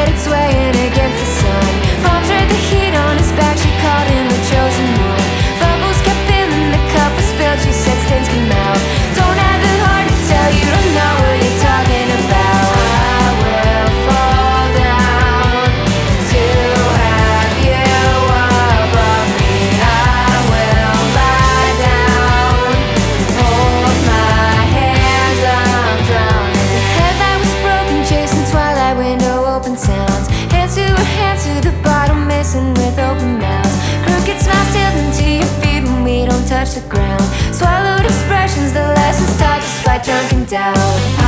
headed swaying against the sun. Palms read the heat on his back, she called him the chosen one. Bubbles kept filling the cup was spilled, she said stains come out. Don't have the heart to tell, you don't know what you're talking about. I will fall down to have you above me. I will lie down, hold my hands, I'm drowning. The headlight was broken, chasing twilight, window open sounds. Hands to the bottom, missing with open mouths. Crooked smiles sealed into your feet when we don't touch the ground. Swallowed expressions, the lessons taught despite drunken doubt.